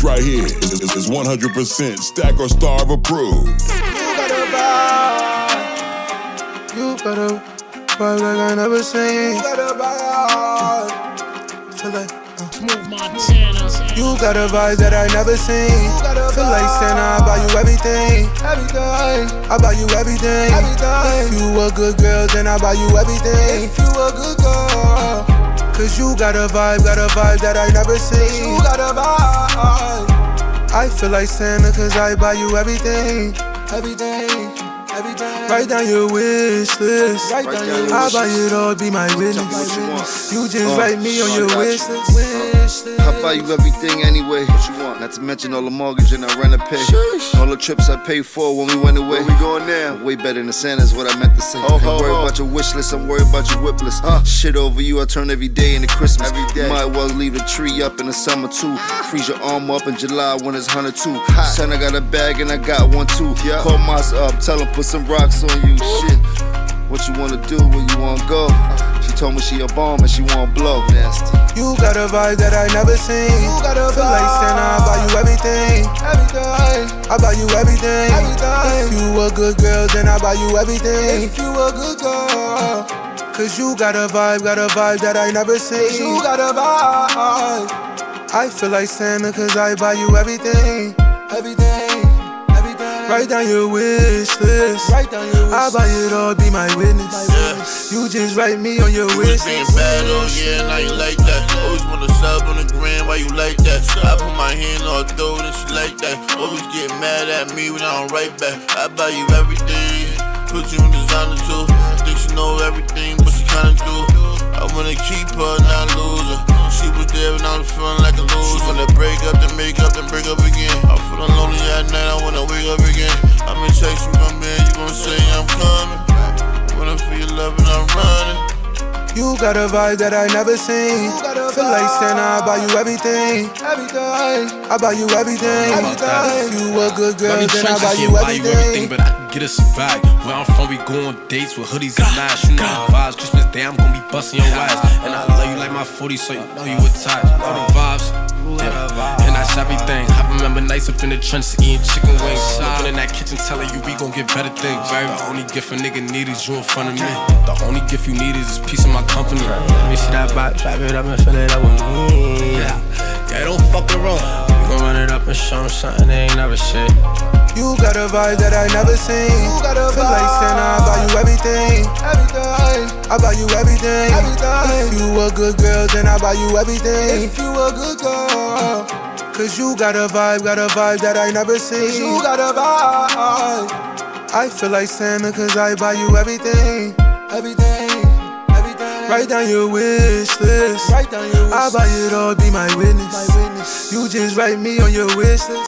This right here is 100% Stack or Starve approved. You got a vibe like I never seen. You got a vibe. Feel like Smooth Montana. you got a vibe that I never seen. Feel like Santa, I buy you everything. I buy you everything. If you a good girl, then I buy you everything. If you a good girl, cause you got a vibe that I never seen. You got a vibe. I feel like Santa, cause I buy you everything. Write down your wish list. I buy it all, be my witness. You just write me on your wish list. I buy you everything anyway. What you want? Not to mention all the mortgage and I rent a pay. All the trips I paid for when we went away. Where we going now? Way better than Santa is what I meant to say. Ain't worried about your wish list, I'm worried about your whip list. Shit over you, I turn every day into Christmas. Every day. Might well leave the tree up in the summer too. Freeze your arm up in July when it's 102. Son, I got a bag and I got one too. Call Moss up, tell him put some rocks on you. Shit, what you wanna do, where you wanna go? She told me she a bomb and she wanna blow. Nasty. You got a vibe that I never seen. Feel like Santa, I buy you everything. I buy you everything. If you a good girl, then I buy you everything. If you a good girl, cause you got a vibe that I never seen. You got a vibe. I feel like Santa, cause I buy you everything. Write down your wish list. I buy it all, be my witness. You just write me on your wish list. Being bad, oh yeah, now you like that. Always wanna sub on the gram, why you like that? I put my hand on her throat and she like that. Always get mad at me when I don't write back. I buy you everything, put you in designer too. Think she know everything, but she kinda do. I wanna keep her, not lose her. She was there when I was feeling like a loser. She wanna break up, then make up, then break up again. I'm feeling lonely at night, I wanna wake up again. I'm in text, you come in, you gon' say I'm coming. When I feel your love and I'm running. You got a vibe that I never seen. Feel like Santa, I buy you everything. I buy you everything. If you a good girl, then I buy you everything. But I can get us a bag. Where I'm from, we go on dates with hoodies and knives. You know the vibes. Christmas Day, I'm gonna be busting your wives. And I love you like my 40, so you know you attached. All the vibes. Yeah. And that's everything. I remember nights up in the trenches eating chicken wings. Looking in that kitchen telling you we gon' get better things. The only gift a nigga need is you in front of me. The only gift you need is peace of my company. Let me see that bike, drive it up and fill it up with me. Yeah, don't fuck around. We gon' run it up and show them something they ain't never shit. You got a vibe that I never seen. Feel like Santa, I buy you everything. I buy you everything. If you a good girl, then I buy you everything. If you a good girl, cause you got a vibe that I never seen. You got a vibe. I feel like Santa, cause I buy you everything. Write down your wish list. I buy it all, be my witness. You just write me on your wish list.